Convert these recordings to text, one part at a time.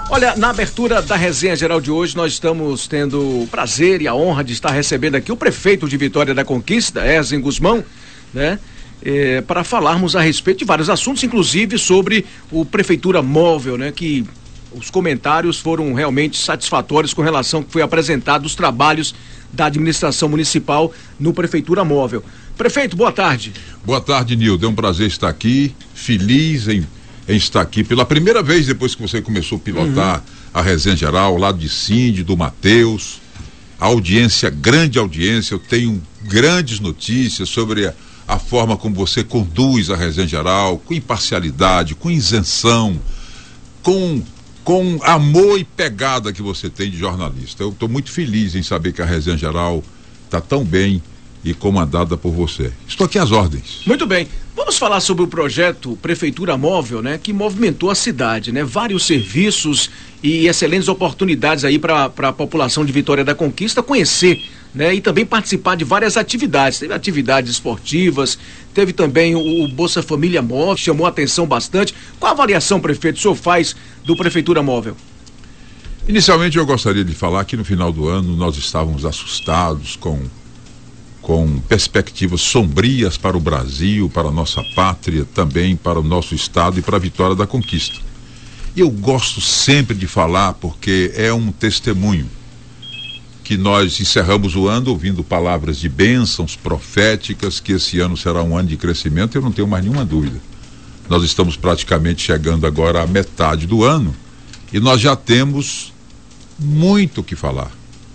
Olha, na abertura da resenha geral de hoje, nós estamos tendo o prazer e a honra de estar recebendo aqui o prefeito de Vitória da Conquista, Erzen Guzmão, né? Para falarmos a respeito de vários assuntos, inclusive sobre o Prefeitura Móvel, né? Que os comentários foram realmente satisfatórios com relação ao que foi apresentado os trabalhos da administração municipal no Prefeitura Móvel. Prefeito, boa tarde. Boa tarde, Nildo. É um prazer estar aqui, feliz em estar aqui pela primeira vez depois que você começou a pilotar a resenha geral, ao lado de Cindy, do Matheus. A audiência, grande audiência, eu tenho grandes notícias sobre a forma como você conduz a resenha geral, com imparcialidade, com isenção, com amor e pegada que você tem de jornalista. Eu estou muito feliz em saber que a resenha geral está tão bem e comandada por você. Estou aqui às ordens. Muito bem. Vamos falar sobre o projeto Prefeitura Móvel, né? Que movimentou a cidade, né? Vários serviços e excelentes oportunidades aí para a população de Vitória da Conquista conhecer, né? E também participar de várias atividades. Teve atividades esportivas, teve também o Bolsa Família Móvel, chamou a atenção bastante. Qual a avaliação, prefeito, o senhor faz do Prefeitura Móvel? Inicialmente eu gostaria de falar que no final do ano nós estávamos assustados com perspectivas sombrias para o Brasil, para a nossa pátria, também para o nosso estado e para a Vitória da Conquista. E eu gosto sempre de falar porque é um testemunho que nós encerramos o ano ouvindo palavras de bênçãos proféticas, que esse ano será um ano de crescimento, eu não tenho mais nenhuma dúvida. Nós estamos praticamente chegando agora à metade do ano e nós já temos muito o que falar.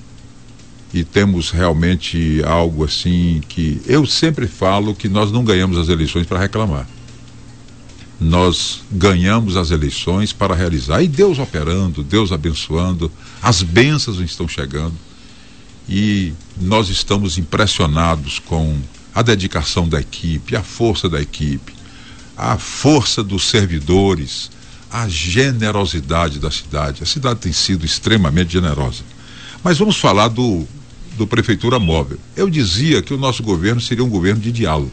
E temos realmente algo assim que eu sempre falo que nós não ganhamos as eleições para reclamar. Nós ganhamos as eleições para realizar. E Deus operando, Deus abençoando, as bênçãos estão chegando. E nós estamos impressionados com a dedicação da equipe, a força da equipe, a força dos servidores, a generosidade da cidade. A cidade tem sido extremamente generosa. Mas vamos falar do Prefeitura Móvel. Eu dizia que o nosso governo seria um governo de diálogo.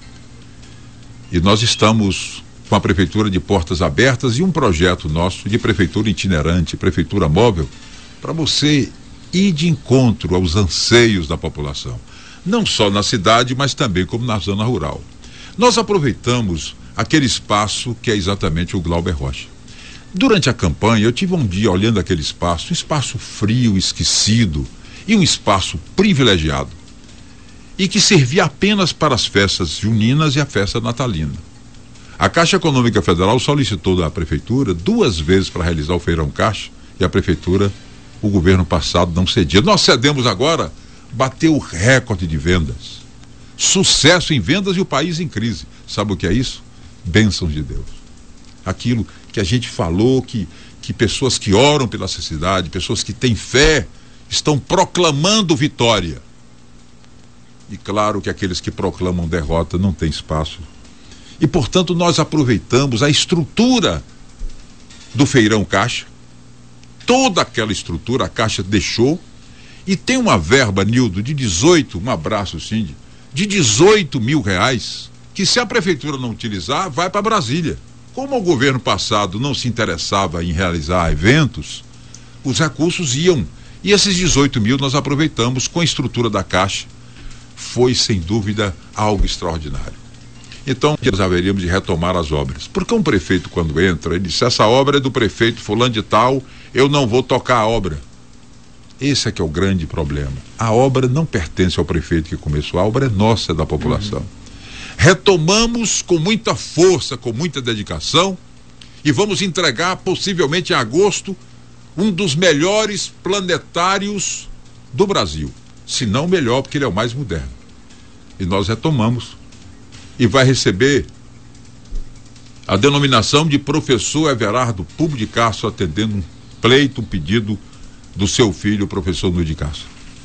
E nós estamos com a Prefeitura de portas abertas e um projeto nosso de Prefeitura itinerante, Prefeitura Móvel, para você ir de encontro aos anseios da população. Não só na cidade, mas também como na zona rural. Nós aproveitamos aquele espaço que é exatamente o Glauber Rocha. Durante a campanha, eu tive um dia olhando aquele espaço, um espaço frio, esquecido, e um espaço privilegiado, e que servia apenas para as festas juninas e a festa natalina. A Caixa Econômica Federal solicitou da Prefeitura 2 vezes para realizar o Feirão Caixa, e a Prefeitura, o governo passado, não cedia. Nós cedemos agora, bateu o recorde de vendas. Sucesso em vendas e o país em crise. Sabe o que é isso? Bênçãos de Deus. Aquilo que a gente falou, que pessoas que oram pela cidade, pessoas que têm fé, estão proclamando vitória. E claro que aqueles que proclamam derrota não têm espaço. E portanto nós aproveitamos a estrutura do Feirão Caixa, toda aquela estrutura a Caixa deixou, e tem uma verba, Nildo, de 18, um abraço, Cindy, de 18 mil reais, que se a Prefeitura não utilizar, vai para Brasília. Como o governo passado não se interessava em realizar eventos, os recursos iam. E esses 18 mil nós aproveitamos com a estrutura da Caixa. Foi, sem dúvida, algo extraordinário. Então, nós haveríamos de retomar as obras. Porque um prefeito, quando entra, ele diz: essa obra é do prefeito fulano de tal, eu não vou tocar a obra. Esse é que é o grande problema. A obra não pertence ao prefeito que começou, a obra é nossa, é da população. Retomamos com muita força, com muita dedicação, e vamos entregar, possivelmente em agosto, um dos melhores planetários do Brasil, se não o melhor, porque ele é o mais moderno. E nós retomamos, e vai receber a denominação de professor Everardo Pupo de Castro, atendendo um pleito, um pedido do seu filho, o professor Nuno de Castro.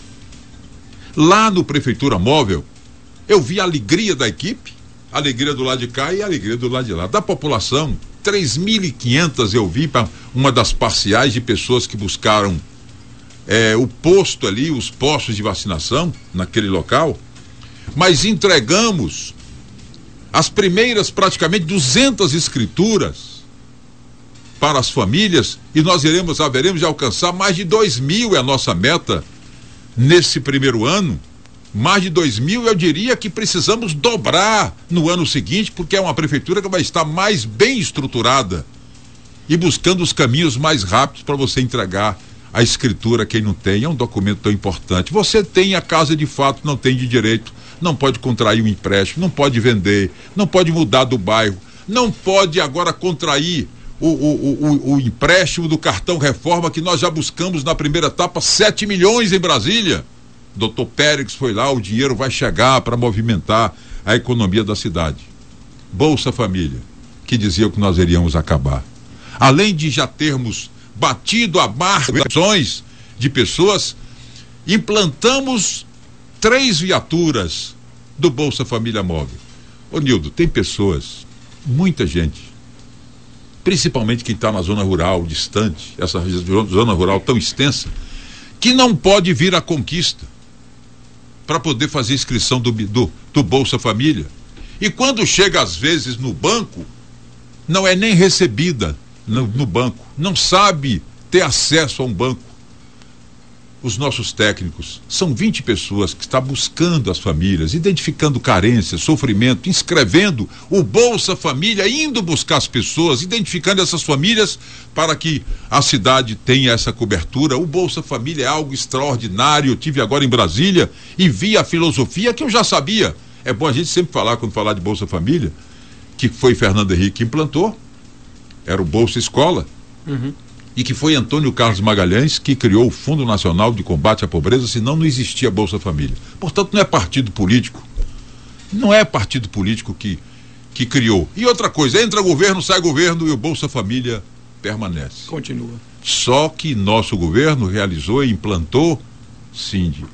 Lá no Prefeitura Móvel, eu vi a alegria da equipe, a alegria do lado de cá e a alegria do lado de lá, da população. 3.500 eu vi para uma das parciais de pessoas que buscaram o posto ali, os postos de vacinação naquele local, mas entregamos as primeiras praticamente 200 escrituras para as famílias, e nós haveremos de alcançar mais de 2.000, é a nossa meta nesse primeiro ano. Mais de 2.000, eu diria que precisamos dobrar no ano seguinte, porque é uma prefeitura que vai estar mais bem estruturada e buscando os caminhos mais rápidos para você entregar a escritura. Quem não tem, é um documento tão importante. Você tem a casa de fato, não tem de direito, não pode contrair um empréstimo, não pode vender, não pode mudar do bairro, não pode agora contrair o empréstimo do cartão reforma, que nós já buscamos na primeira etapa 7 milhões em Brasília. Dr. Pérez foi lá, o dinheiro vai chegar para movimentar a economia da cidade. Bolsa Família, que dizia que nós iríamos acabar. Além de já termos batido a marca de pessoas, implantamos 3 viaturas do Bolsa Família Móvel. Ô Nildo, tem pessoas, muita gente, principalmente quem está na zona rural, distante, essa zona rural tão extensa, que não pode vir à Conquista para poder fazer inscrição do Bolsa Família. E quando chega às vezes no banco, não é nem recebida no banco, não sabe ter acesso a um banco. Os nossos técnicos, são 20 pessoas que estão buscando as famílias, identificando carências, sofrimento, inscrevendo o Bolsa Família, indo buscar as pessoas, identificando essas famílias para que a cidade tenha essa cobertura. O Bolsa Família é algo extraordinário. Eu tive agora em Brasília e vi a filosofia que eu já sabia. É bom a gente sempre falar, quando falar de Bolsa Família, que foi Fernando Henrique que implantou, era o Bolsa Escola. E que foi Antônio Carlos Magalhães que criou o Fundo Nacional de Combate à Pobreza, senão não existia Bolsa Família. Portanto, não é partido político. Não é partido político que criou. E outra coisa, entra governo, sai governo e o Bolsa Família permanece. Continua. Só que nosso governo realizou e implantou, Cindy,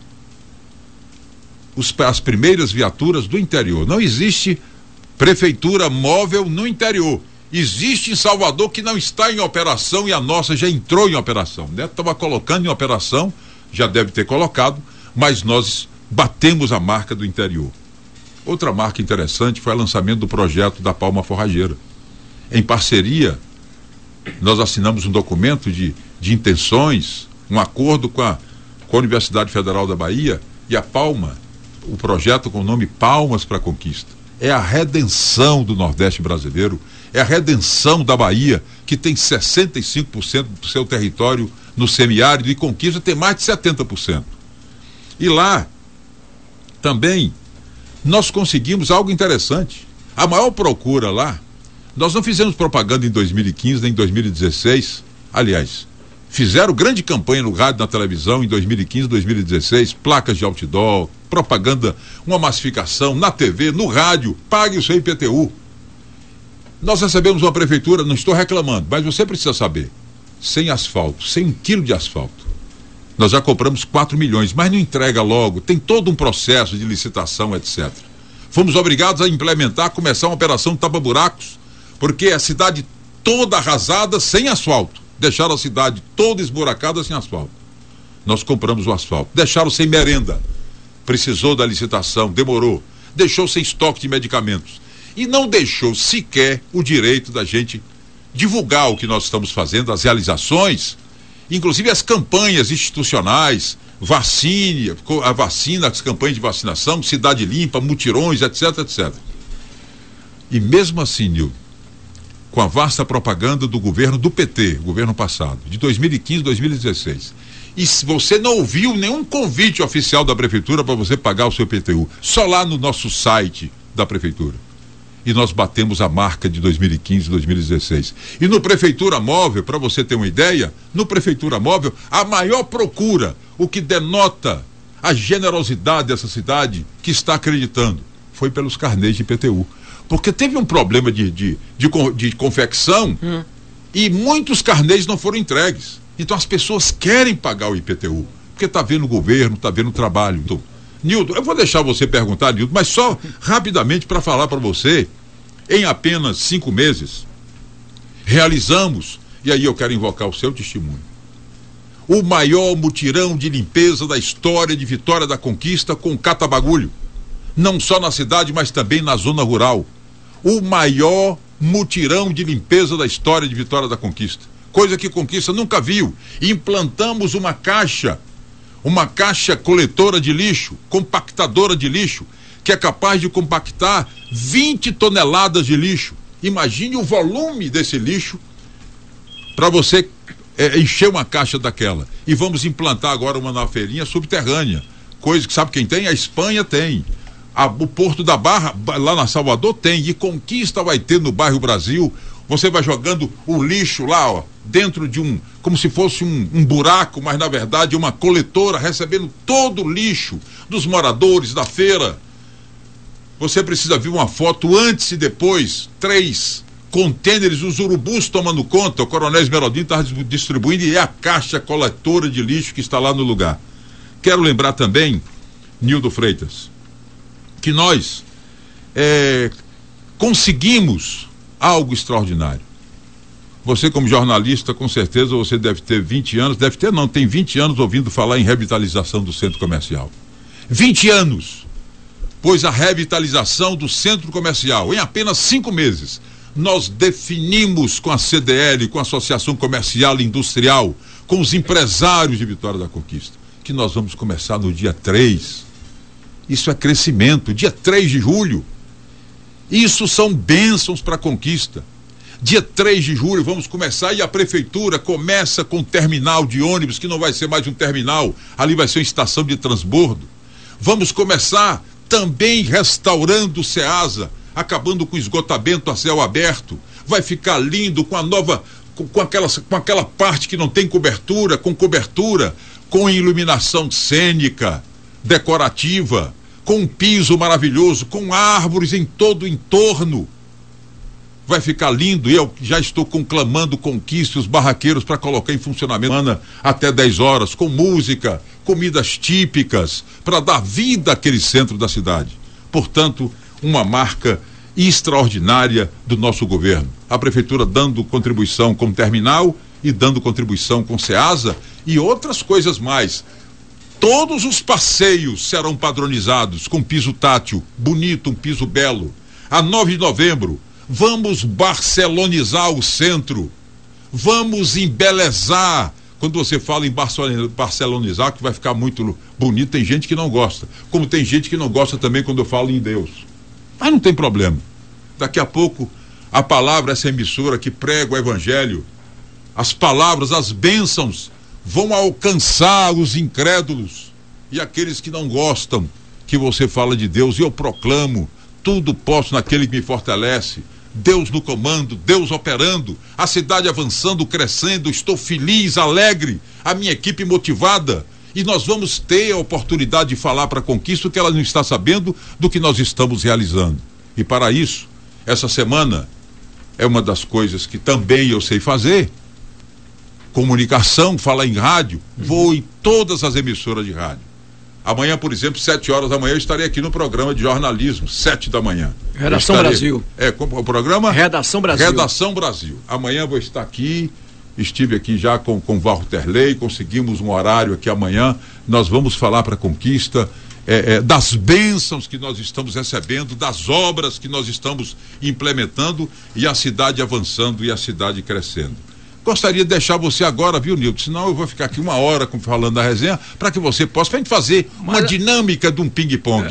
as primeiras viaturas do interior. Não existe prefeitura móvel no interior. Existe em Salvador, que não está em operação, e a nossa já entrou em operação, né? Estava colocando em operação, já deve ter colocado, mas nós batemos a marca do interior. Outra marca interessante foi o lançamento do projeto da Palma Forrageira. Em parceria, nós assinamos um documento de intenções, um acordo com a Universidade Federal da Bahia, e a Palma, o projeto com o nome Palmas para a Conquista. É a redenção do Nordeste brasileiro, é a redenção da Bahia, que tem 65% do seu território no semiárido, e Conquista tem mais de 70%. E lá também nós conseguimos algo interessante. A maior procura lá, nós não fizemos propaganda em 2015 nem em 2016, aliás, fizeram grande campanha no rádio e na televisão em 2015, 2016, placas de outdoor, propaganda, uma massificação na TV, no rádio, pague o seu IPTU. Nós recebemos uma prefeitura, não estou reclamando, mas você precisa saber, sem asfalto, sem 1 quilo de asfalto. Nós já compramos 4 milhões, mas não entrega logo, tem todo um processo de licitação, etc. Fomos obrigados a implementar, começar uma operação tapa-buracos, porque a cidade toda arrasada, sem asfalto. Deixaram a cidade toda esburacada sem asfalto. Nós compramos o asfalto. Deixaram sem merenda. Precisou da licitação, demorou. Deixou sem estoque de medicamentos. E não deixou sequer o direito da gente divulgar o que nós estamos fazendo, as realizações, inclusive as campanhas institucionais, a vacina, as campanhas de vacinação, cidade limpa, mutirões, etc, etc. E mesmo assim, Nildo, com a vasta propaganda do governo do PT, governo passado, de 2015, 2016. E se você não ouviu nenhum convite oficial da prefeitura para você pagar o seu IPTU, só lá no nosso site da prefeitura. E nós batemos a marca de 2015, 2016. E no Prefeitura Móvel, para você ter uma ideia, no Prefeitura Móvel, a maior procura, o que denota a generosidade dessa cidade que está acreditando, foi pelos carnês de IPTU. Porque teve um problema de confecção e muitos carnês não foram entregues. Então as pessoas querem pagar o IPTU, porque está vendo o governo, está vendo o trabalho. Então, Nildo, eu vou deixar você perguntar, Nildo, mas só rapidamente para falar para você, em apenas 5 meses, realizamos, e aí eu quero invocar o seu testemunho, o maior mutirão de limpeza da história de Vitória da Conquista com catabagulho, não só na cidade, mas também na zona rural. O maior mutirão de limpeza da história de Vitória da Conquista, coisa que Conquista nunca viu. Implantamos uma caixa coletora de lixo, compactadora de lixo, que é capaz de compactar 20 toneladas de lixo. Imagine o volume desse lixo para você encher uma caixa daquela. E vamos implantar agora uma na feirinha subterrânea, coisa que sabe quem tem? A Espanha tem. O Porto da Barra, lá na Salvador, tem. E Conquista vai ter no bairro Brasil. Você vai jogando o lixo lá, ó, dentro de como se fosse um buraco, mas na verdade uma coletora, recebendo todo o lixo dos moradores da feira. Você precisa ver uma foto antes e depois, 3 contêineres, os urubus tomando conta. O Coronel Esmeraldino está distribuindo e é a caixa coletora de lixo que está lá no lugar. Quero lembrar também, Nildo Freitas, que nós conseguimos algo extraordinário. Você, como jornalista, com certeza você deve ter 20 anos, tem 20 anos ouvindo falar em revitalização do centro comercial. 20 anos! Pois a revitalização do centro comercial, em apenas 5 meses, nós definimos com a CDL, com a Associação Comercial e Industrial, com os empresários de Vitória da Conquista, que nós vamos começar no dia 3. Isso é crescimento, dia 3 de julho. Isso são bênçãos para a Conquista. Dia 3 de julho vamos começar e a prefeitura começa com o terminal de ônibus, que não vai ser mais um terminal, ali vai ser uma estação de transbordo. Vamos começar também restaurando o Ceasa, acabando com o esgotamento a céu aberto. Vai ficar lindo com a nova, com aquela parte que não tem cobertura, com iluminação cênica, decorativa, com um piso maravilhoso, com árvores em todo o entorno. Vai ficar lindo. E eu já estou conclamando Conquista, os barraqueiros, para colocar em funcionamento até 10 horas, com música, comidas típicas, para dar vida àquele centro da cidade. Portanto, uma marca extraordinária do nosso governo. A prefeitura dando contribuição com terminal e dando contribuição com Ceasa e outras coisas mais. Todos os passeios serão padronizados com piso tátil, bonito, um piso belo. A 9 de novembro, vamos barcelonizar o centro. Vamos embelezar. Quando você fala em barcelonizar, que vai ficar muito bonito, tem gente que não gosta. Como tem gente que não gosta também quando eu falo em Deus. Mas não tem problema. Daqui a pouco, a palavra, essa emissora que prega o evangelho, as palavras, as bênçãos, vão alcançar os incrédulos e aqueles que não gostam que você fala de Deus. E eu proclamo: tudo posso naquele que me fortalece. Deus no comando, Deus operando, a cidade avançando, crescendo. Estou feliz, alegre, a minha equipe motivada, e nós vamos ter a oportunidade de falar para a Conquista o que ela não está sabendo do que nós estamos realizando. E para isso, essa semana é uma das coisas que também eu sei fazer: comunicação, falar em rádio. Vou em todas as emissoras de rádio. Amanhã, por exemplo, 7 horas da manhã, eu estarei aqui no programa de jornalismo, 7 da manhã. Redação Brasil. Como o programa? Redação Brasil. Redação Brasil. Amanhã vou estar aqui, estive aqui já com Walter Ley, conseguimos um horário aqui amanhã. Nós vamos falar para a Conquista das bênçãos que nós estamos recebendo, das obras que nós estamos implementando, e a cidade avançando e a cidade crescendo. Gostaria de deixar você agora, viu, Nildo? Senão eu vou ficar aqui 1 hora falando da resenha, para que você possa, pra gente fazer uma dinâmica de um ping-pong.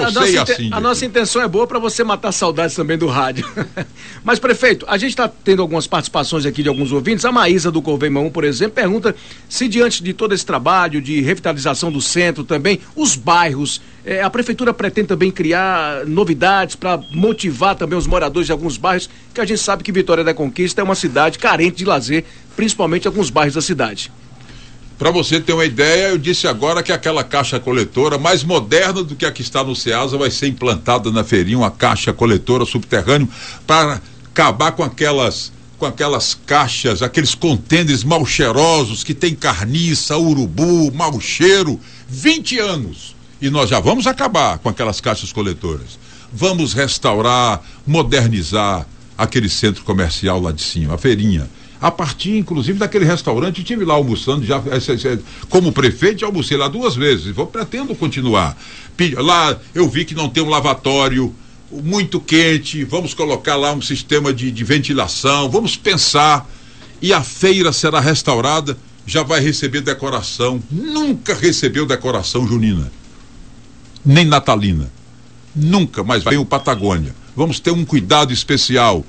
A nossa intenção é boa para você matar saudades também do rádio. Mas, prefeito, a gente está tendo algumas participações aqui de alguns ouvintes. A Maísa do Corveima 1, por exemplo, pergunta se, diante de todo esse trabalho de revitalização do centro também, os bairros, a prefeitura pretende também criar novidades para motivar também os moradores de alguns bairros, que a gente sabe que Vitória da Conquista é uma cidade carente de lazer, principalmente alguns bairros da cidade. Para você ter uma ideia, eu disse agora que aquela caixa coletora, mais moderna do que a que está no Ceasa, vai ser implantada na feirinha, uma caixa coletora subterrânea, para acabar com aquelas caixas, aqueles contêineres mal cheirosos, que tem carniça, urubu, mau cheiro. 20 anos. E nós já vamos acabar com aquelas caixas coletoras. Vamos restaurar, modernizar aquele centro comercial lá de cima, a feirinha. A partir, inclusive, daquele restaurante, eu estive lá almoçando, já como prefeito, já almocei lá 2 vezes, pretendo continuar. Lá eu vi que não tem um lavatório, muito quente, vamos colocar lá um sistema de ventilação, vamos pensar, e a feira será restaurada, já vai receber decoração. Nunca recebeu decoração junina, nem natalina, nunca, mas vem o Patagônia. Vamos ter um cuidado especial.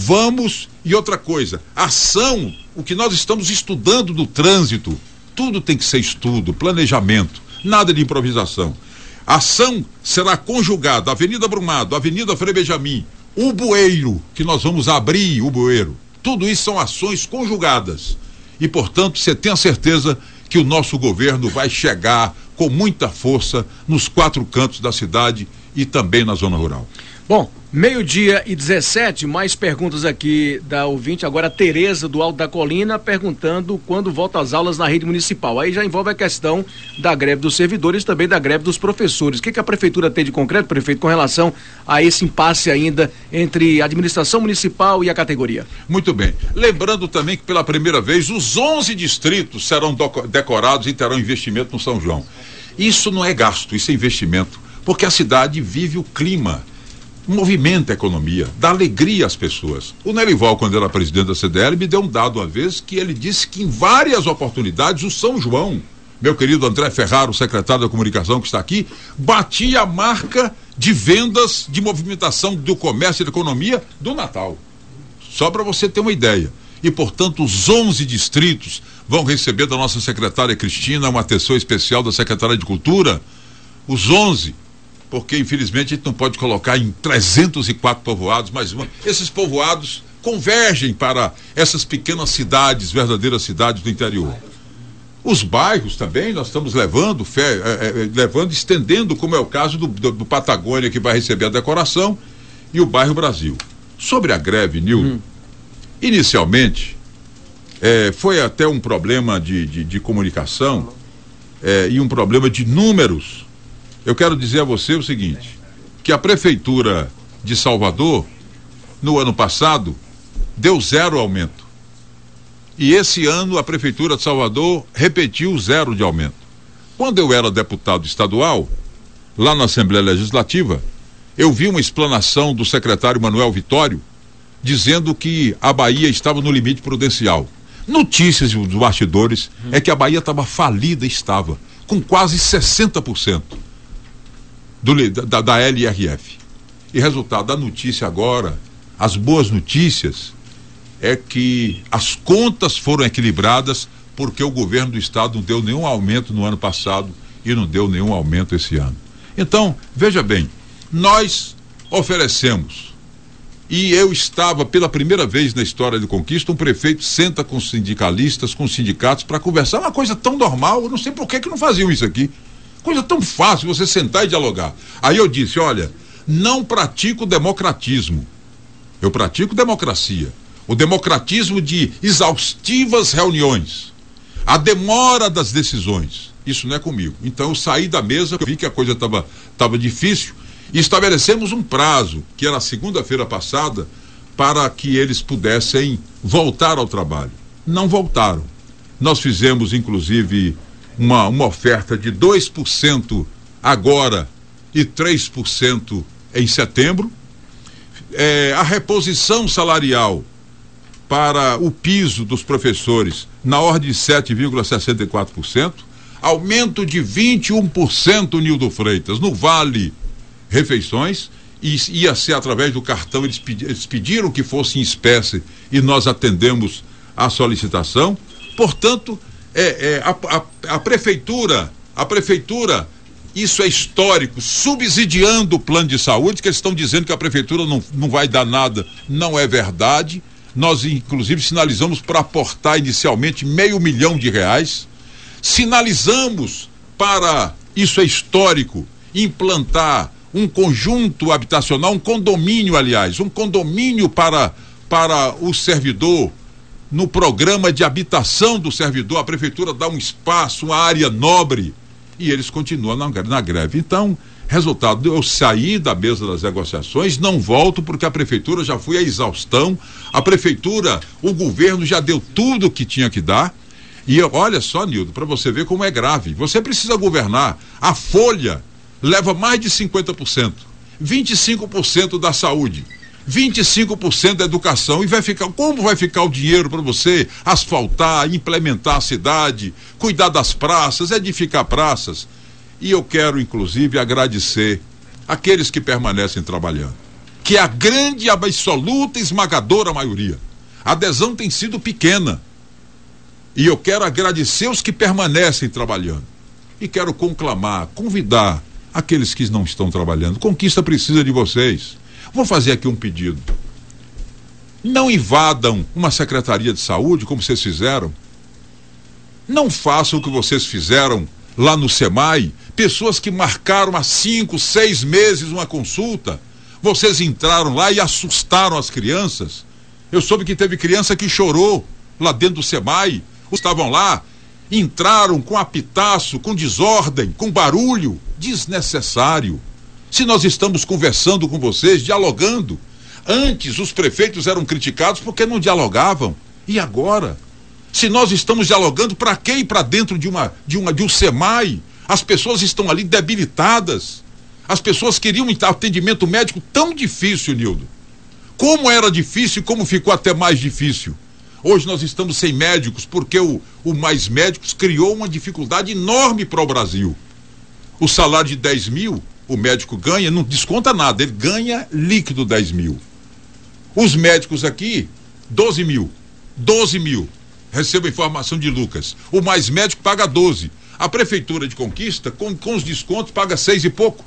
E outra coisa, ação, o que nós estamos estudando do trânsito, tudo tem que ser estudo, planejamento, nada de improvisação. A ação será conjugada, Avenida Brumado, Avenida Frei Benjamin, o bueiro, que nós vamos abrir o bueiro. Tudo isso são ações conjugadas. E, portanto, você tem a certeza que o nosso governo vai chegar com muita força nos 4 cantos da cidade e também na zona rural. Bom, 12:17, mais perguntas aqui da ouvinte, agora a Tereza do Alto da Colina perguntando quando volta às aulas na rede municipal. Aí já envolve a questão da greve dos servidores e também da greve dos professores. O que a prefeitura tem de concreto, prefeito, com relação a esse impasse ainda entre a administração municipal e a categoria? Muito bem. Lembrando também que pela primeira vez os 11 distritos serão decorados e terão investimento no São João. Isso não é gasto, isso é investimento, porque a cidade vive o clima, movimenta a economia, dá alegria às pessoas. O Nerival, quando era presidente da CDL, me deu um dado uma vez que ele disse que em várias oportunidades o São João, meu querido André Ferraro, o secretário da comunicação que está aqui, batia a marca de vendas, de movimentação do comércio e da economia do Natal. Só para você ter uma ideia. E, portanto, os 11 distritos vão receber da nossa secretária Cristina uma atenção especial da secretária de Cultura, os 11, porque infelizmente a gente não pode colocar em 304 povoados, mas esses povoados convergem para essas pequenas cidades, verdadeiras cidades do interior. Os bairros também nós estamos levando, estendendo, como é o caso do Patagônia, que vai receber a decoração, e o bairro Brasil. Sobre a greve, Nildo, inicialmente foi até um problema de comunicação e um problema de números. Eu quero dizer a você o seguinte, que a Prefeitura de Salvador, no ano passado, deu 0 aumento. E esse ano a Prefeitura de Salvador repetiu 0 de aumento. Quando eu era deputado estadual, lá na Assembleia Legislativa, eu vi uma explanação do secretário Manuel Vitório, dizendo que a Bahia estava no limite prudencial. Notícias dos bastidores é que a Bahia estava falida, estava, com quase 60%. Da LRF. E resultado da notícia agora, as boas notícias é que as contas foram equilibradas porque o governo do estado não deu nenhum aumento no ano passado e não deu nenhum aumento esse ano. Então, veja bem, nós oferecemos, e eu estava pela primeira vez na história do Conquista, um prefeito senta com sindicalistas, com sindicatos para conversar, uma coisa tão normal, eu não sei por que não faziam isso aqui. Coisa tão fácil você sentar e dialogar. Aí eu disse, olha, não pratico democratismo, eu pratico democracia. O democratismo de exaustivas reuniões, a demora das decisões, isso não é comigo. Então eu saí da mesa, eu vi que a coisa estava difícil e estabelecemos um prazo, que era a segunda-feira passada, para que eles pudessem voltar ao trabalho. Não voltaram. Nós fizemos inclusive uma oferta de 2% agora e 3% em setembro. A reposição salarial para o piso dos professores na ordem de 7,64%, aumento de 21%, Nildo Freitas, no Vale Refeições, e ia ser através do cartão, eles pediram que fosse em espécie e nós atendemos a solicitação. Portanto, a prefeitura, isso é histórico, subsidiando o plano de saúde, que eles estão dizendo que a prefeitura não vai dar nada, não é verdade. Nós inclusive sinalizamos para aportar inicialmente R$500 milhão, sinalizamos para, isso é histórico, implantar um conjunto habitacional, um condomínio para o servidor. No programa de habitação do servidor, a prefeitura dá um espaço, uma área nobre, e eles continuam na greve. Então, resultado, eu saí da mesa das negociações, não volto porque a prefeitura já foi à exaustão, o governo já deu tudo o que tinha que dar. E olha só, Nildo, para você ver como é grave, você precisa governar, a folha leva mais de 50%, 25% da saúde, 25% da educação, e como vai ficar o dinheiro para você asfaltar, implementar a cidade, cuidar das praças, edificar praças? E eu quero, inclusive, agradecer aqueles que permanecem trabalhando, que é a grande, absoluta, esmagadora maioria. A adesão tem sido pequena, e eu quero agradecer os que permanecem trabalhando, e quero conclamar, convidar aqueles que não estão trabalhando. Conquista precisa de vocês. Vou fazer aqui um pedido: não invadam uma secretaria de saúde como vocês fizeram, não façam o que vocês fizeram lá no SEMAI, pessoas que marcaram há 5, 6 meses uma consulta. Vocês entraram lá e assustaram as crianças. Eu soube que teve criança que chorou lá dentro do SEMAI. Estavam lá, entraram com apitaço, com desordem, com barulho desnecessário. Se nós estamos conversando com vocês, dialogando. Antes os prefeitos eram criticados porque não dialogavam. E agora? Se nós estamos dialogando, para quê ir para dentro de um SEMAI? As pessoas estão ali debilitadas. As pessoas queriam um atendimento médico tão difícil, Nildo. Como era difícil e como ficou até mais difícil. Hoje nós estamos sem médicos porque o Mais Médicos criou uma dificuldade enorme para o Brasil. O salário de 10 mil, o médico ganha, não desconta nada, ele ganha líquido 10 mil. Os médicos aqui, 12 mil. Recebo a informação de Lucas. O Mais Médico paga 12. A prefeitura de Conquista, com os descontos, paga 6 e pouco.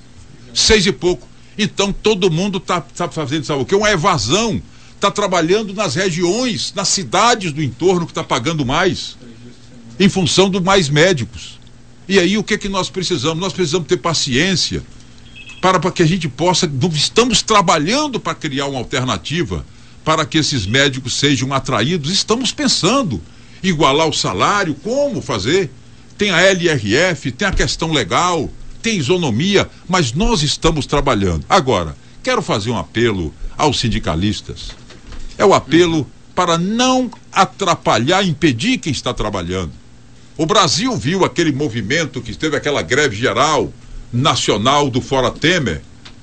Então todo mundo tá fazendo, sabe o quê? Uma evasão. Está trabalhando nas regiões, nas cidades do entorno que está pagando mais, em função do Mais Médicos. E aí o que nós precisamos? Nós precisamos ter paciência para que a gente possa, estamos trabalhando para criar uma alternativa para que esses médicos sejam atraídos. Estamos pensando igualar o salário, como fazer? Tem a LRF, tem a questão legal, tem isonomia, mas nós estamos trabalhando. Agora, quero fazer um apelo aos sindicalistas. É o apelo para não atrapalhar, impedir quem está trabalhando. O Brasil viu aquele movimento que teve aquela greve geral nacional do Fora Temer.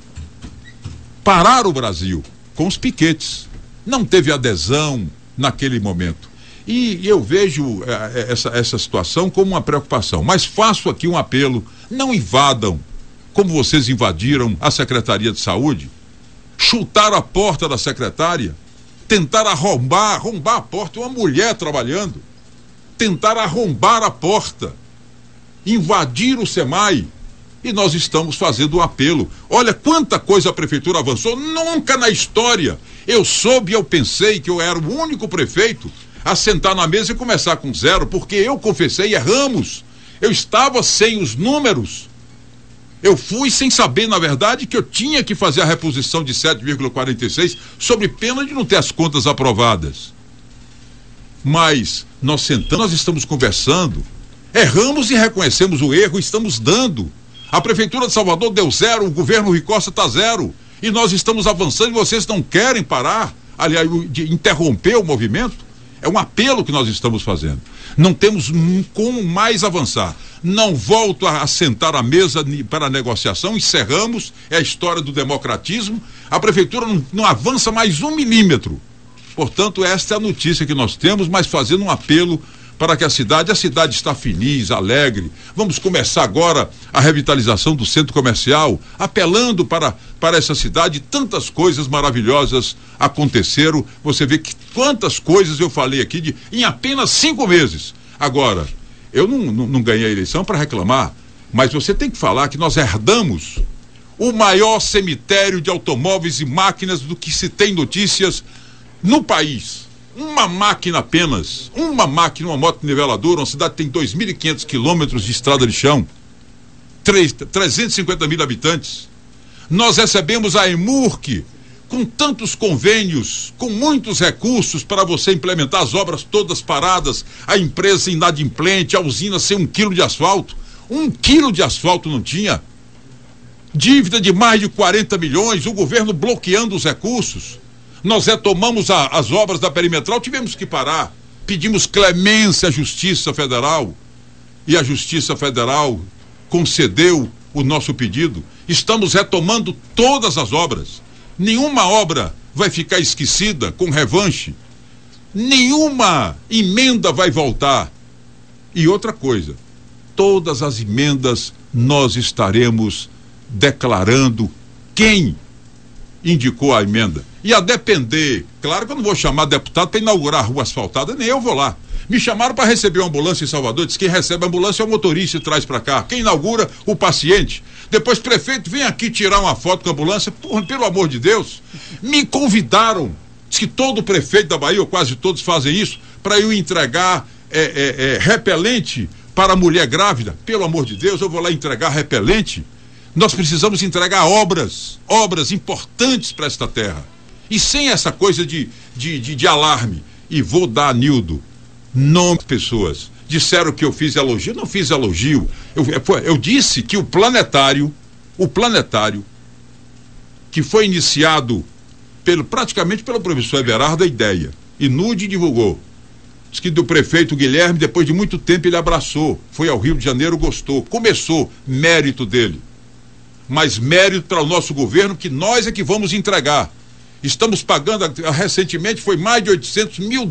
Parar o Brasil com os piquetes. Não teve adesão naquele momento. E eu vejo essa situação como uma preocupação. Mas faço aqui um apelo: não invadam, como vocês invadiram a Secretaria de Saúde, chutaram a porta da secretária, tentaram arrombar a porta, uma mulher trabalhando, tentaram arrombar a porta, invadir o SEMAI, e nós estamos fazendo um apelo. Olha quanta coisa a prefeitura avançou. Nunca na história eu pensei que eu era o único prefeito a sentar na mesa e começar com zero, porque eu confessei, erramos, eu estava sem os números. Eu fui sem saber, na verdade, que eu tinha que fazer a reposição de 7,46 sob pena de não ter as contas aprovadas. Mas nós sentamos, nós estamos conversando, erramos e reconhecemos o erro, estamos dando. A Prefeitura de Salvador deu 0, o governo Rui Costa está 0. E nós estamos avançando e vocês não querem parar, aliás, de interromper o movimento. É um apelo que nós estamos fazendo. Não temos como mais avançar. Não volto a sentar à mesa para a negociação, encerramos, é a história do democratismo. A prefeitura não avança mais 1 milímetro. Portanto, esta é a notícia que nós temos, mas fazendo um apelo para que a cidade está feliz, alegre. Vamos começar agora a revitalização do centro comercial, apelando para essa cidade. Tantas coisas maravilhosas aconteceram. Você vê que quantas coisas eu falei aqui em apenas 5 meses. Agora, eu não ganhei a eleição para reclamar, mas você tem que falar que nós herdamos o maior cemitério de automóveis e máquinas do que se tem notícias no país. Uma máquina apenas, uma moto niveladora, uma cidade que tem 2.500 quilômetros de estrada de chão, 350 mil habitantes. Nós recebemos a EMURC com tantos convênios, com muitos recursos para você implementar as obras todas paradas, a empresa inadimplente, a usina sem 1 quilo de asfalto. 1 quilo de asfalto não tinha. Dívida de mais de 40 milhões, o governo bloqueando os recursos. Nós retomamos as obras da perimetral, tivemos que parar, pedimos clemência à Justiça Federal, e a Justiça Federal concedeu o nosso pedido. Estamos retomando todas as obras. Nenhuma obra vai ficar esquecida com revanche. Nenhuma emenda vai voltar. E outra coisa, todas as emendas nós estaremos declarando quem indicou a emenda. E a depender, claro que eu não vou chamar deputado para inaugurar a rua asfaltada, nem eu vou lá. Me chamaram para receber uma ambulância em Salvador, disse que quem recebe a ambulância é o motorista e traz para cá. Quem inaugura, o paciente. Depois, prefeito, vem aqui tirar uma foto com a ambulância. Porra, pelo amor de Deus. Me convidaram, diz que todo prefeito da Bahia, ou quase todos fazem isso, para eu entregar repelente para a mulher grávida. Pelo amor de Deus, eu vou lá entregar repelente. Nós precisamos entregar obras importantes para esta terra. E sem essa coisa de alarme. E vou dar, Nildo, nome de pessoas. Disseram que eu fiz elogio. Não fiz elogio. Eu disse que o planetário, que foi iniciado praticamente pelo professor Everardo, a ideia. E Nude divulgou. Diz que do prefeito Guilherme, depois de muito tempo, ele abraçou. Foi ao Rio de Janeiro, gostou. Começou, mérito dele. Mas mérito para o nosso governo, que nós é que vamos entregar. Estamos pagando, recentemente foi mais de $800 mil.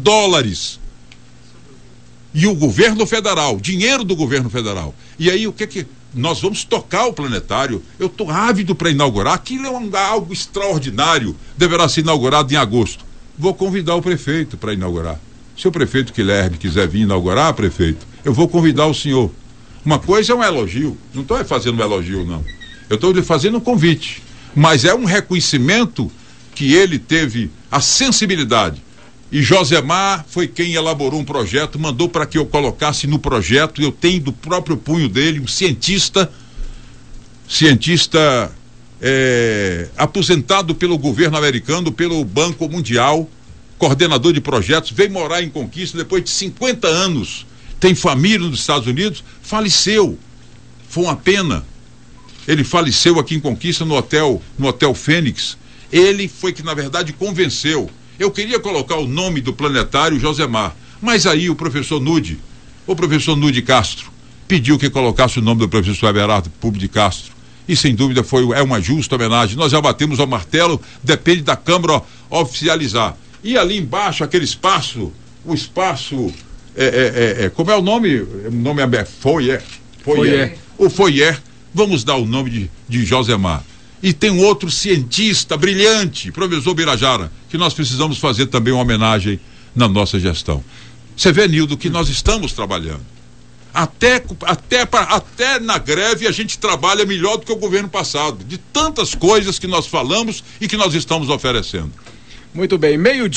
E o governo federal, dinheiro do governo federal. E aí o que nós vamos tocar o planetário? Eu estou ávido para inaugurar. Aquilo é algo extraordinário. Deverá ser inaugurado em agosto. Vou convidar o prefeito para inaugurar. Se o prefeito Guilherme quiser vir inaugurar, prefeito, eu vou convidar o senhor. Uma coisa é um elogio. Não estou fazendo um elogio, não. Eu estou lhe fazendo um convite. Mas é um reconhecimento que ele teve a sensibilidade. E Josemar foi quem elaborou um projeto, mandou para que eu colocasse no projeto. Eu tenho do próprio punho dele um cientista aposentado pelo governo americano, pelo Banco Mundial, coordenador de projetos, veio morar em Conquista depois de 50 anos, tem família nos Estados Unidos, faleceu. Foi uma pena. Ele faleceu aqui em Conquista no hotel Fênix. Ele foi que na verdade convenceu. Eu queria colocar o nome do planetário Josemar, mas aí o professor Nude Castro, pediu que colocasse o nome do professor Everardo Pub de Castro. E sem dúvida é uma justa homenagem. Nós já batemos ao martelo, depende da Câmara oficializar. E ali embaixo, aquele espaço, o espaço, como é o nome? O nome é foyer. O foyer, vamos dar o nome de Josemar. E tem um outro cientista brilhante, professor Birajara, que nós precisamos fazer também uma homenagem na nossa gestão. Você vê, Nildo, que nós estamos trabalhando. Até na greve a gente trabalha melhor do que o governo passado, de tantas coisas que nós falamos e que nós estamos oferecendo. Muito bem,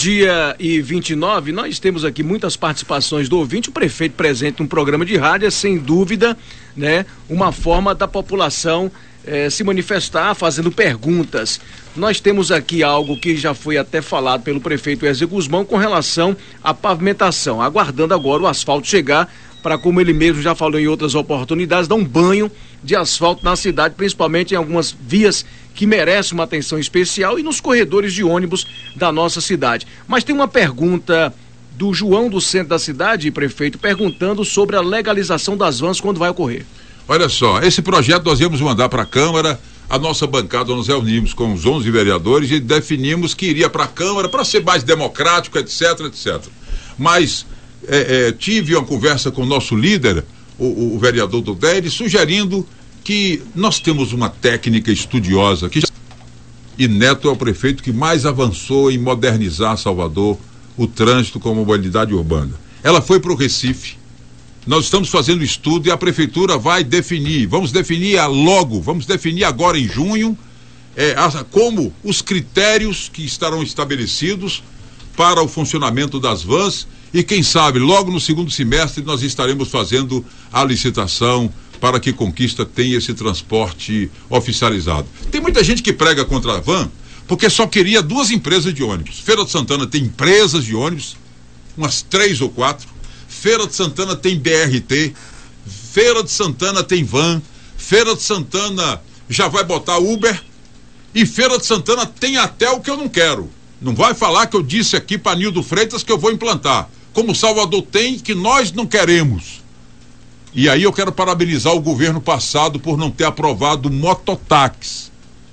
12:29, nós temos aqui muitas participações do ouvinte. O prefeito presente num programa de rádio é, sem dúvida, né, uma forma da população se manifestar, fazendo perguntas. Nós temos aqui algo que já foi até falado pelo prefeito Wesley Guzmão com relação à pavimentação, aguardando agora o asfalto chegar para, como ele mesmo já falou em outras oportunidades, dar um banho de asfalto na cidade, principalmente em algumas vias que merecem uma atenção especial e nos corredores de ônibus da nossa cidade. Mas tem uma pergunta do João do centro da cidade, prefeito, perguntando sobre a legalização das vans, quando vai ocorrer. Olha só, esse projeto nós íamos mandar para a Câmara, a nossa bancada nós reunimos com os 11 vereadores e definimos que iria para a Câmara para ser mais democrático, etc, etc. Mas tive uma conversa com o nosso líder, o vereador Dodé, sugerindo que nós temos uma técnica estudiosa e Neto é o prefeito que mais avançou em modernizar Salvador, o trânsito com a mobilidade urbana. Ela foi para o Recife. Nós estamos fazendo estudo e a prefeitura vai definir, vamos definir agora em junho, como os critérios que estarão estabelecidos para o funcionamento das vans e quem sabe logo no segundo semestre nós estaremos fazendo a licitação para que Conquista tenha esse transporte oficializado. Tem muita gente que prega contra a van porque só queria 2 empresas de ônibus. Feira de Santana tem empresas de ônibus, umas 3 ou 4. Feira de Santana tem BRT, Feira de Santana tem van, Feira de Santana já vai botar Uber e Feira de Santana tem até o que eu não quero. Não vai falar que eu disse aqui para Nildo Freitas que eu vou implantar, como Salvador tem que nós não queremos. E aí eu quero parabenizar o governo passado por não ter aprovado mototáxi.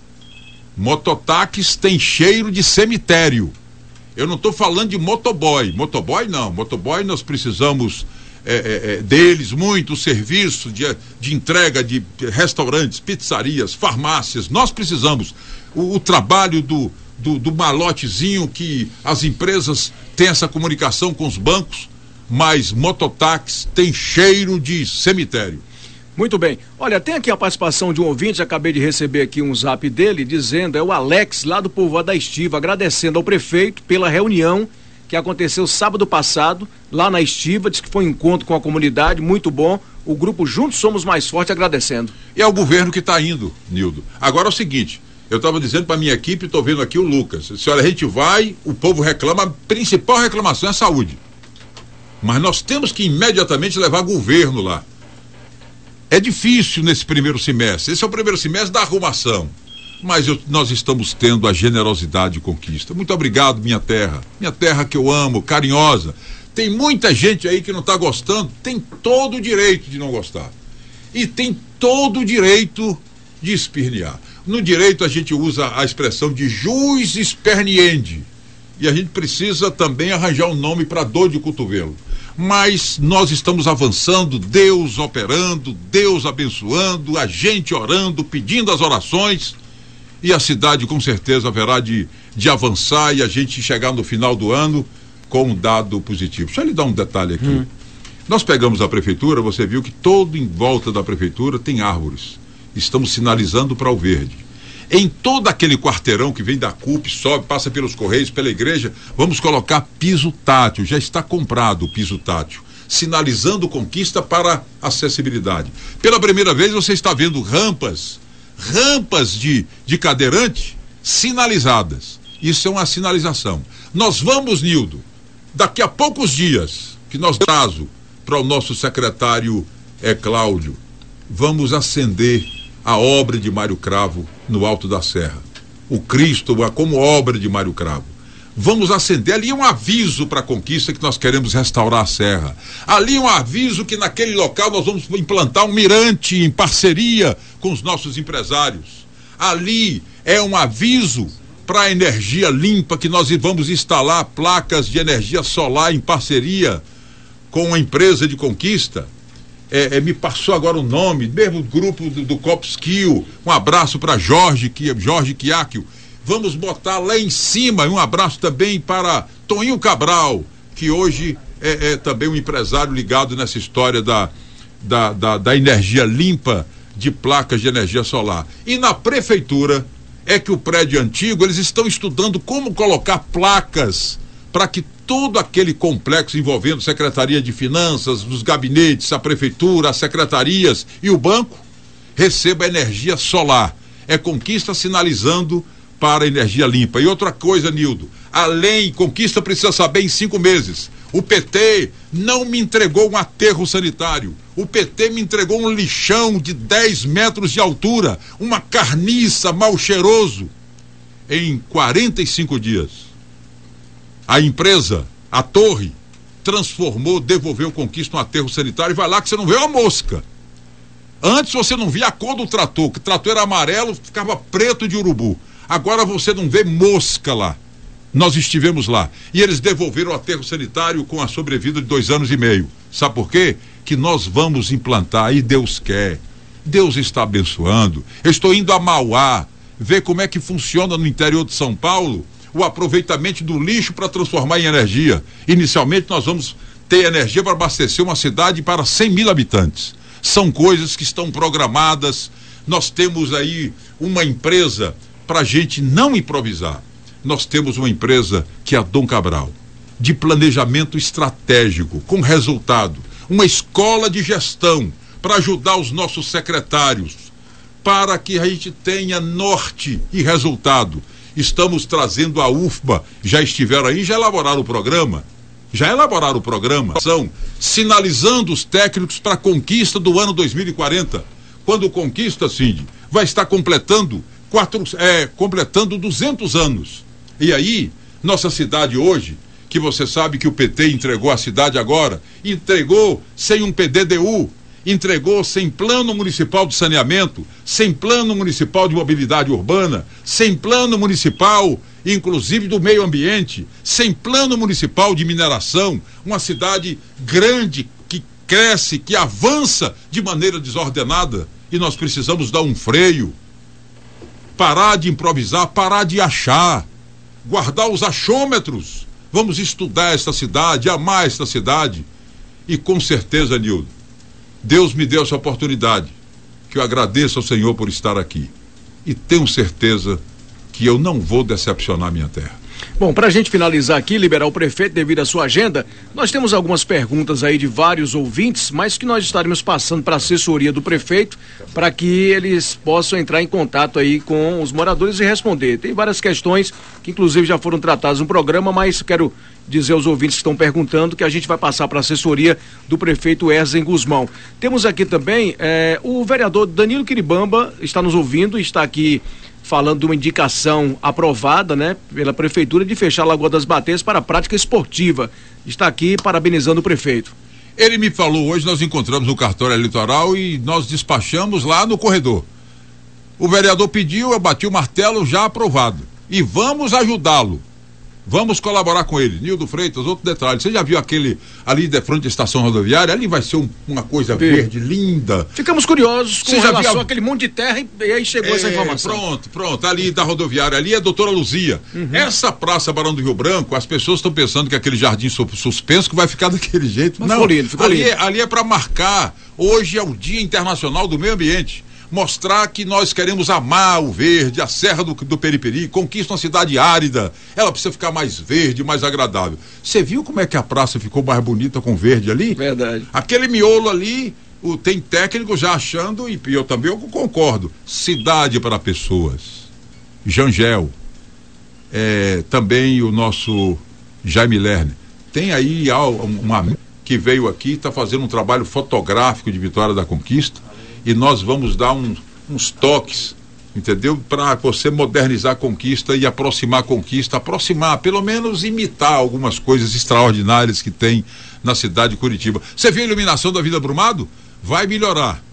Mototáxi tem cheiro de cemitério. Eu não estou falando de motoboy. Motoboy não. Motoboy nós precisamos deles muito, serviço de entrega de restaurantes, pizzarias, farmácias. Nós precisamos. O trabalho do malotezinho que as empresas têm essa comunicação com os bancos, mas mototáxi tem cheiro de cemitério. Muito bem. Olha, tem aqui a participação de um ouvinte, acabei de receber aqui um zap dele, dizendo, é o Alex, lá do Povoado da Estiva, agradecendo ao prefeito pela reunião que aconteceu sábado passado, lá na Estiva, diz que foi um encontro com a comunidade, muito bom, o grupo Juntos Somos Mais Forte agradecendo. E é o governo que está indo, Nildo. Agora é o seguinte, eu estava dizendo para minha equipe, estou vendo aqui o Lucas, se olha, a gente vai, o povo reclama, a principal reclamação é a saúde. Mas nós temos que imediatamente levar governo lá. É difícil nesse primeiro semestre, esse é o primeiro semestre da arrumação, mas nós estamos tendo a generosidade de Conquista. Muito obrigado, minha terra que eu amo, carinhosa. Tem muita gente aí que não está gostando, tem todo o direito de não gostar. E tem todo o direito de espernear. No direito a gente usa a expressão de jus esperniendi. E a gente precisa também arranjar um nome para dor de cotovelo. Mas nós estamos avançando, Deus operando, Deus abençoando, a gente orando, pedindo as orações, e a cidade com certeza haverá de avançar e a gente chegar no final do ano com um dado positivo. Deixa eu lhe dar um detalhe aqui. Nós pegamos a prefeitura, você viu que todo em volta da prefeitura tem árvores. Estamos sinalizando para o verde. Em todo aquele quarteirão que vem da CUP, sobe, passa pelos Correios, pela igreja, vamos colocar piso tátil, já está comprado o piso tátil, sinalizando Conquista para acessibilidade. Pela primeira vez você está vendo rampas de cadeirante sinalizadas. Isso é uma sinalização. Nós vamos, Nildo, daqui a poucos dias, que nós prazo para o nosso secretário Cláudio, vamos acender a obra de Mário Cravo no Alto da Serra. O Cristo como obra de Mário Cravo. Vamos acender ali um aviso para a Conquista que nós queremos restaurar a serra. Ali um aviso que naquele local nós vamos implantar um mirante em parceria com os nossos empresários. Ali é um aviso para a energia limpa que nós vamos instalar placas de energia solar em parceria com a empresa de Conquista. Me passou agora o nome, mesmo grupo do Copskill, um abraço para Jorge Chiacchio. Vamos botar lá em cima, um abraço também para Toninho Cabral, que hoje é também um empresário ligado nessa história da energia limpa de placas de energia solar. E na prefeitura é que o prédio antigo, eles estão estudando como colocar placas para que todo aquele complexo envolvendo Secretaria de Finanças, os gabinetes, a prefeitura, as secretarias e o banco, receba energia solar. É Conquista sinalizando para a energia limpa. E outra coisa, Nildo, além, Conquista precisa saber em 5 meses, o PT não me entregou um aterro sanitário, o PT me entregou um lixão de 10 metros de altura, uma carniça mal cheiroso, em 45 dias. A empresa, a Torre, transformou, devolveu Conquista um aterro sanitário, e vai lá que você não vê uma mosca. Antes você não via a cor do trator, que o trator era amarelo, ficava preto de urubu. Agora você não vê mosca lá. Nós estivemos lá. E eles devolveram o aterro sanitário com a sobrevida de 2 anos e meio. Sabe por quê? Que nós vamos implantar, e Deus quer. Deus está abençoando. Eu estou indo a Mauá, ver como é que funciona no interior de São Paulo o aproveitamento do lixo para transformar em energia. Inicialmente nós vamos ter energia para abastecer uma cidade para 100 mil habitantes. São coisas que estão programadas. Nós temos aí uma empresa para a gente não improvisar. Nós temos uma empresa que é a Dom Cabral, de planejamento estratégico, com resultado, uma escola de gestão para ajudar os nossos secretários, para que a gente tenha norte e resultado. Estamos trazendo a UFBA, já estiveram aí, já elaboraram o programa, são sinalizando os técnicos para a Conquista do ano 2040, quando Conquista, Cindy, vai estar completando 200 anos. E aí, nossa cidade hoje, que você sabe que o PT entregou a cidade agora, entregou sem um PDDU, entregou sem plano municipal de saneamento, sem plano municipal de mobilidade urbana, sem plano municipal, inclusive do meio ambiente, sem plano municipal de mineração, uma cidade grande que cresce, que avança de maneira desordenada, e nós precisamos dar um freio, parar de improvisar, parar de achar, guardar os achômetros. Vamos estudar esta cidade, amar esta cidade, e com certeza, Nildo, Deus me deu essa oportunidade, que eu agradeço ao Senhor por estar aqui, e tenho certeza que eu não vou decepcionar minha terra. Bom, para a gente finalizar aqui, liberar o prefeito devido à sua agenda, nós temos algumas perguntas aí de vários ouvintes, mas que nós estaremos passando para a assessoria do prefeito, para que eles possam entrar em contato aí com os moradores e responder. Tem várias questões que inclusive já foram tratadas no programa, mas quero dizer aos ouvintes que estão perguntando que a gente vai passar para a assessoria do prefeito Erzen Guzmão. Temos aqui também o vereador Danilo Quiribamba, está nos ouvindo, está aqui falando de uma indicação aprovada, né, pela prefeitura de fechar a Lagoa das Bateias para a prática esportiva. Está aqui parabenizando o prefeito. Ele me falou hoje, nós encontramos no cartório eleitoral e nós despachamos lá no corredor. O vereador pediu, eu bati o martelo, já aprovado. E vamos ajudá-lo. Vamos colaborar com ele. Nildo Freitas, outro detalhe, você já viu aquele ali de frente à estação rodoviária? Ali vai ser uma coisa verde, linda. Ficamos curiosos com relação àquele monte de terra e aí chegou essa informação. Pronto, ali da rodoviária, ali é Doutora Luzia. Essa Praça Barão do Rio Branco, as pessoas estão pensando que aquele jardim suspenso que vai ficar daquele jeito. Mas não, ficou lindo. Ali é para marcar, hoje é o Dia Internacional do Meio Ambiente. Mostrar que nós queremos amar o verde, a Serra do Periperi, Conquista uma cidade árida, ela precisa ficar mais verde, mais agradável. Você viu como é que a praça ficou mais bonita com verde ali? Verdade. Aquele miolo ali, tem técnico já achando, e eu também concordo, cidade para pessoas. Jangel, também o nosso Jaime Lerner. Tem aí uma que veio aqui, está fazendo um trabalho fotográfico de Vitória da Conquista, e nós vamos dar uns toques, entendeu? Para você modernizar a Conquista e aproximar a Conquista, pelo menos imitar algumas coisas extraordinárias que tem na cidade de Curitiba. Você viu a iluminação da Vila Brumado? Vai melhorar.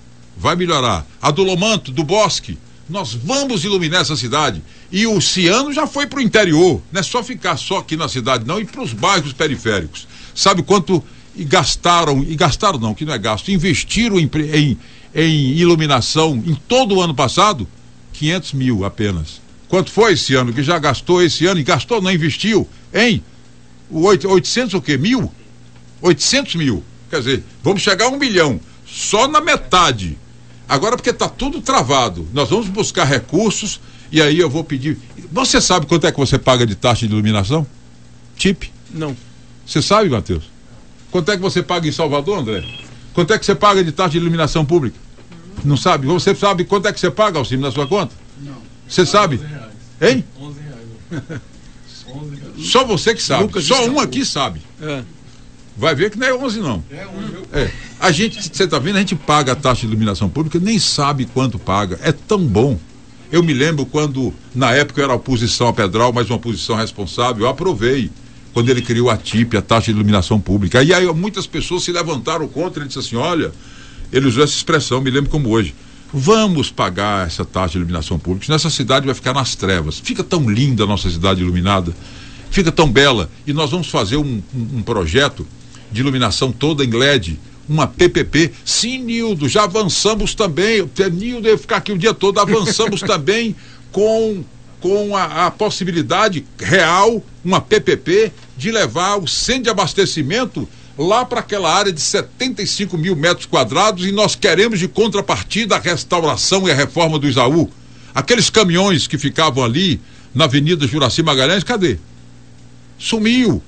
A do Lomanto, do Bosque, nós vamos iluminar essa cidade. E o Ciano já foi para o interior, não é só ficar só aqui na cidade não, e para os bairros periféricos. Sabe quanto gastaram não, que não é gasto, investiram em iluminação em todo o ano passado? 500 mil apenas. Quanto foi esse ano? Que já gastou esse ano, e gastou, não investiu, em 800 o quê? 800 mil. Quer dizer, vamos chegar a 1 milhão, só na metade. Agora, porque está tudo travado, nós vamos buscar recursos, e aí eu vou pedir. Você sabe quanto é que você paga de taxa de iluminação? TIP? Não. Você sabe, Matheus? Quanto é que você paga em Salvador, André? Quanto é que você paga de taxa de iluminação pública? Não sabe? Você sabe quanto é que você paga, Alcino, na sua conta? Não. Você sabe? Hein? 11 reais. Só você que sabe. Só um aqui sabe. Vai ver que não é 11 não. A gente, você está vendo, a gente paga a taxa de iluminação pública, nem sabe quanto paga. É tão bom. Eu me lembro quando, na época eu era oposição a Pedral, mas uma oposição responsável, eu aprovei. Quando ele criou a TIP, a taxa de iluminação pública. E aí muitas pessoas se levantaram contra, ele disse assim, olha, ele usou essa expressão, me lembro como hoje, vamos pagar essa taxa de iluminação pública, senão essa cidade vai ficar nas trevas. Fica tão linda a nossa cidade iluminada, fica tão bela, e nós vamos fazer um projeto de iluminação toda em LED, uma PPP. Sim, Nildo, já avançamos também, Nildo ia ficar aqui o dia todo, avançamos também com a possibilidade real, uma PPP, de levar o centro de abastecimento lá para aquela área de 75 mil metros quadrados, e nós queremos de contrapartida a restauração e a reforma do Isaú. Aqueles caminhões que ficavam ali na Avenida Juraci Magalhães, cadê? Sumiu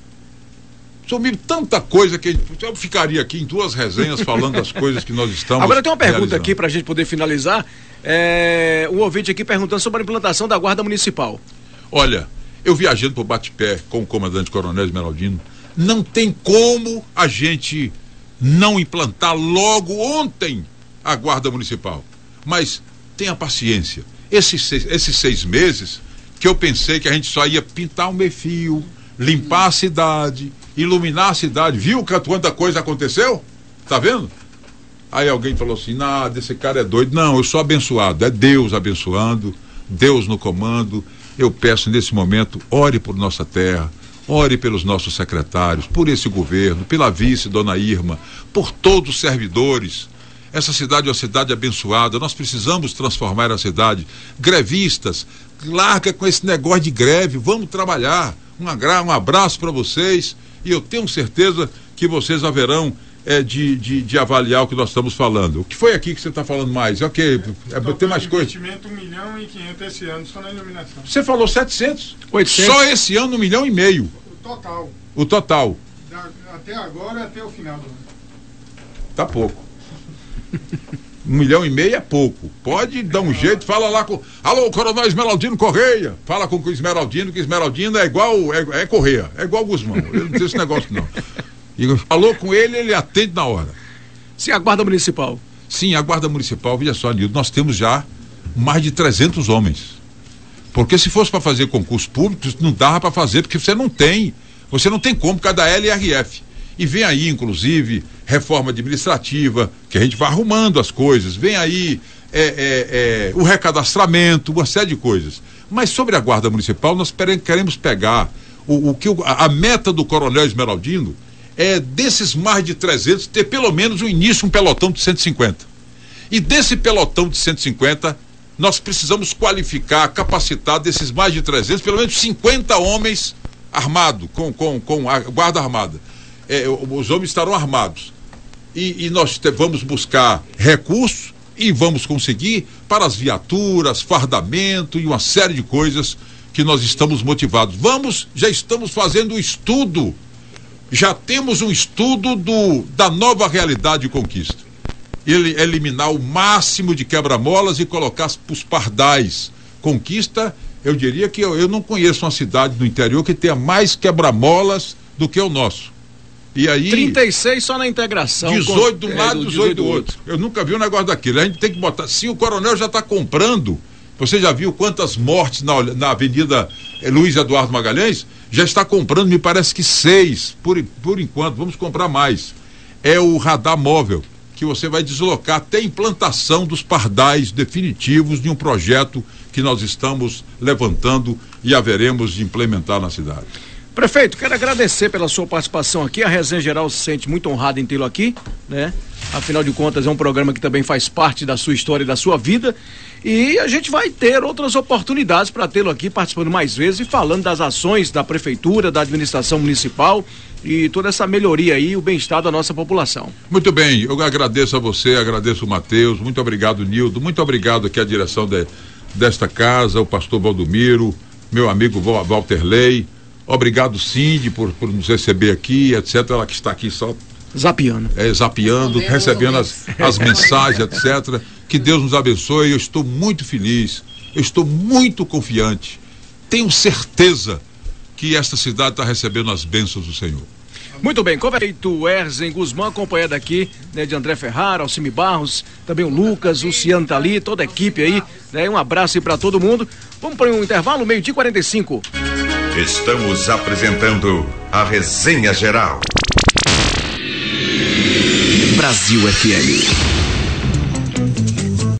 tanta coisa que eu ficaria aqui em 2 resenhas falando das coisas que nós estamos. Agora tem uma pergunta aqui para a gente poder finalizar. Um ouvinte aqui perguntando sobre a implantação da Guarda Municipal. Olha, eu viajando por Bate-Pé com o comandante Coronel Esmeraldino, não tem como a gente não implantar logo ontem a Guarda Municipal. Mas tenha paciência. Esses 6 meses que eu pensei que a gente só ia pintar um meio-fio, limpar a cidade, iluminar a cidade. Viu quanta coisa aconteceu? Tá vendo? Aí alguém falou assim, nada, esse cara é doido. Não, eu sou abençoado, é Deus abençoando, Deus no comando. Eu peço nesse momento, ore por nossa terra, ore pelos nossos secretários, por esse governo, pela vice, dona Irma, por todos os servidores. Essa cidade é uma cidade abençoada, nós precisamos transformar a cidade. Grevistas, larga com esse negócio de greve, vamos trabalhar. Um abraço para vocês e eu tenho certeza que vocês haverão de avaliar o que nós estamos falando. O que foi aqui que você está falando mais? Ok, tem mais coisa. Investimento 1,5 milhão esse ano, só na iluminação. Você falou 700? 800. Só esse ano 1,5 milhão. O total. Até agora, até o final do ano. Tá pouco. 1,5 milhão é pouco. Pode dar um jeito, fala lá com. Alô, Coronel Esmeraldino Correia. Fala com o Esmeraldino, que Esmeraldino é igual. É Correia, é igual Guzmão. Eu não tenho esse negócio, não. E falou com ele, ele atende na hora. Sim, a Guarda Municipal. Sim, a Guarda Municipal, veja só, Nildo, nós temos já mais de 300 homens. Porque se fosse para fazer concurso público, não dava para fazer, porque você não tem como, por causa da LRF. E vem aí, inclusive, reforma administrativa, que a gente vai arrumando as coisas, vem aí o recadastramento, uma série de coisas. Mas sobre a Guarda Municipal, nós queremos pegar a meta do Coronel Esmeraldino desses mais de 300, ter pelo menos um pelotão de 150. E desse pelotão de 150, nós precisamos qualificar, capacitar desses mais de 300, pelo menos 50 homens armados, com a guarda armada. Os homens estarão armados. E nós vamos buscar recursos e vamos conseguir para as viaturas, fardamento e uma série de coisas que nós estamos motivados. Já estamos fazendo um estudo. Já temos um estudo da nova realidade de Conquista. Eliminar o máximo de quebra-molas e colocar os pardais. Conquista, eu diria que eu não conheço uma cidade no interior que tenha mais quebra-molas do que o nosso. E aí 36 só na integração. 18 de um lado e 18 do outro. Eu nunca vi um negócio daquilo. A gente tem que botar. Se o coronel já está comprando, você já viu quantas mortes na Avenida Luiz Eduardo Magalhães? Já está comprando, me parece que 6, por enquanto, vamos comprar mais. É o radar móvel, que você vai deslocar até a implantação dos pardais definitivos de um projeto que nós estamos levantando e haveremos de implementar na cidade. Prefeito, quero agradecer pela sua participação aqui. A Resenha Geral se sente muito honrada em tê-lo aqui, né? Afinal de contas, é um programa que também faz parte da sua história e da sua vida. E a gente vai ter outras oportunidades para tê-lo aqui participando mais vezes e falando das ações da prefeitura, da administração municipal e toda essa melhoria aí, o bem-estar da nossa população. Muito bem, eu agradeço a você, agradeço o Matheus, muito obrigado, Nildo, muito obrigado aqui à direção desta casa, o pastor Valdomiro, meu amigo Walterley. Obrigado, Cindy, por nos receber aqui, etc. Ela que está aqui só zapeando, recebendo as mensagens, etc. Que Deus nos abençoe. Eu estou muito feliz, eu estou muito confiante. Tenho certeza que esta cidade está recebendo as bênçãos do Senhor. Muito bem, prefeito Erzen Guzmão, acompanhado aqui, né, de André Ferrara, Alcime Barros, também o Lucas, o Ciano tá ali, toda a equipe aí, né? Um abraço aí para todo mundo. Vamos para um intervalo, 12:45. Estamos apresentando a Resenha Geral. Brasil FM.